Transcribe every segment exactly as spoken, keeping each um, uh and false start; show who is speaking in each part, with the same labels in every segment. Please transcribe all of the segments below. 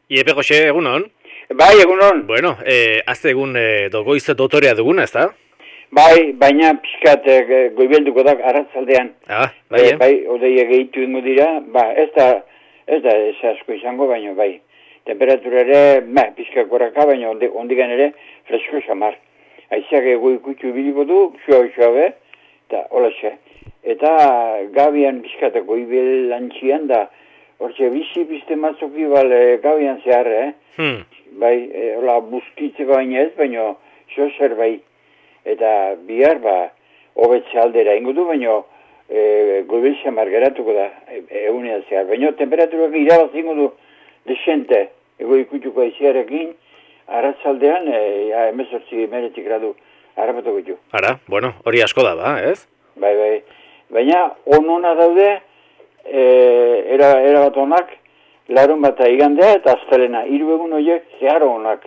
Speaker 1: Iepe Jose, egunon?
Speaker 2: Bai, egunon.
Speaker 1: Bueno, eh, azte egun eh, dogoiz dotorea duguna, ezta?
Speaker 2: Bai, baina pixkat eh, goibelduko da arratzaldean.
Speaker 1: Ah, bai,
Speaker 2: Eh,
Speaker 1: eh?
Speaker 2: bai, odeia gehitu ingo dira, ba, ez da, ez da ez asko izango, baina bai. Temperatura ere, ba, pixka koraka, baina onde, ondigan ere, fresko samar. Aizeak ego ikutxu biliko du, xua xua be, eta hola xe. Eta gabian pixkat goibel lantxian da, hortxe bizi pizte matzoki bal eh, gabian zehar, eh?
Speaker 1: Hmm.
Speaker 2: Bai, e, hola, bustitzeko baina ez, baina xozer bai. Eta bihar, ba, hobetze aldera ingo du, baina e, goibel xamar geratuko da, e, egunean zehar. Baina temperaturak irabaz ingo du desente, ego ikutuko aiziarekin, arratzaldean, e, ja, emezortzi meretik gradu harrapatuko ditu.
Speaker 1: Ara, bueno, hori asko da, ba, ez?
Speaker 2: Bai, bai. Baina onona daude, e, era, era bat onak, larun bat igandea eta astelena. Hiru egun horiek zehar onak.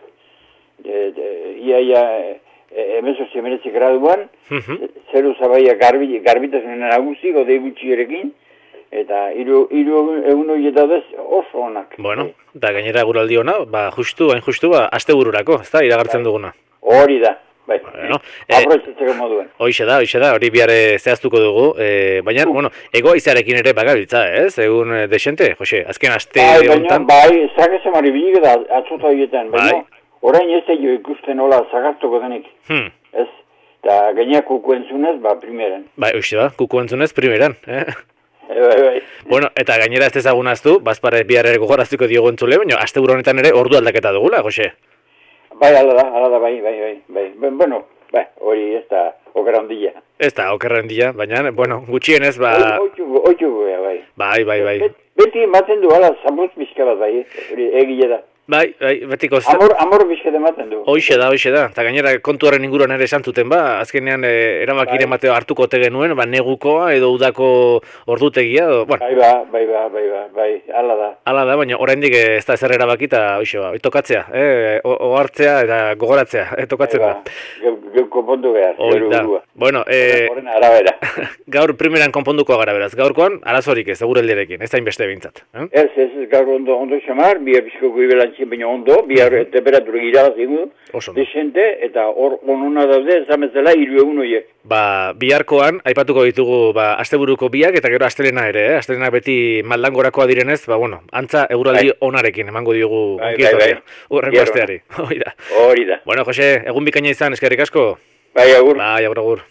Speaker 2: E, e, ia, ia, e, emezortzi meretzik graduan,
Speaker 1: Mhm.
Speaker 2: zeru zabaia garbi, garbitasunen nagusi, gode gutxierekin, eta hiru hiru egun horiek daudez oso onak.
Speaker 1: Bueno, eta gainera guraldi ona, ba, justu, hain justu, ba, aste bururako, ezta, iragartzen duguna.
Speaker 2: Hori da, bai.
Speaker 1: Bueno, eh,
Speaker 2: Aprobetxatzeko moduen.
Speaker 1: Hoixe da, hoixe da, hori biare zehaztuko dugu, eh, baina, bueno, ego aizarekin ere bagabiltza, ez? Egun eh, desente, Jose, azken aste
Speaker 2: Bai, baina,
Speaker 1: hontan.
Speaker 2: bai, zageze mari bilik da atzota horietan, baina,
Speaker 1: Bai.
Speaker 2: orain ez da jo ikusten hola zagartuko denik,
Speaker 1: Hmm.
Speaker 2: ez? Eta gainak kuku entzunez, ba, primeran.
Speaker 1: Bai, hoixe da, kuku entzunez primeran, eh?
Speaker 2: E, bai, bai.
Speaker 1: Bueno, eta gainera ez ezagunaztu, bazpare bihar ere gogoraztuko diogu entzule, baina aste honetan ere ordu aldaketa dugula, Jose.
Speaker 2: Bai, ala da, ala da, bai, bai, bai, bai. Ben, bueno, bai, hori ez da okera ondila.
Speaker 1: Ez da, okerren dila, baina, bueno, gutxienez, ba...
Speaker 2: Oitxu, oitxu, bai.
Speaker 1: Bai, bai, bai.
Speaker 2: Bet, beti ematen du, ala, zambruz bizka bat, bai, hori egile da.
Speaker 1: Bai, bai, betiko...
Speaker 2: Amor, amor bizka ematen du.
Speaker 1: Hoixe da, hoixe da. Eta gainera kontu horren inguruan ere esan zuten, ba, azkenean e, erabakire
Speaker 2: Bai.
Speaker 1: mateo hartuko ote genuen, ba, negukoa edo udako ordutegia, edo, bueno,
Speaker 2: Bai, ba, bai, ba, bai, ba, bai, ala da.
Speaker 1: hala da, baina oraindik ez da ezer erabaki eta hoixe ba, tokatzea, eh, o- ohartzea eta gogoratzea, eh, tokatzen
Speaker 2: Bai,
Speaker 1: da.
Speaker 2: ba, geu- geu konpondu behar,
Speaker 1: Hori
Speaker 2: geure
Speaker 1: da.
Speaker 2: burua.
Speaker 1: Bueno, eh,
Speaker 2: Horren arabera.
Speaker 1: gaur primeran konponduko gara beraz, gaurkoan arazorik ez, eguraldiarekin, ez da inbeste behintzat. Eh?
Speaker 2: Ez, ez, ez, gaur ondo, ondo xamar, bihar bizko goibelantxin baina ondo, bihar temperatura irabaz ingo,
Speaker 1: Oso ondo.
Speaker 2: desente, eta hor onuna daude, ezametzela hiru egun horiek.
Speaker 1: Ba, biharkoan, aipatuko ditugu, ba, asteburuko biak eta gero astelena ere, eh? Astelena beti maldangorakoa direnez, ba, bueno, antza eguraldi
Speaker 2: Bai.
Speaker 1: onarekin emango diogu
Speaker 2: Bai,
Speaker 1: ongi
Speaker 2: bai,
Speaker 1: etorria.
Speaker 2: bai.
Speaker 1: Urrengo
Speaker 2: Bihar
Speaker 1: asteari. Hori da.
Speaker 2: Hori da.
Speaker 1: Bueno, Jose, egun bikaina izan, eskerrik asko.
Speaker 2: Bai, agur.
Speaker 1: Bai, agur, agur.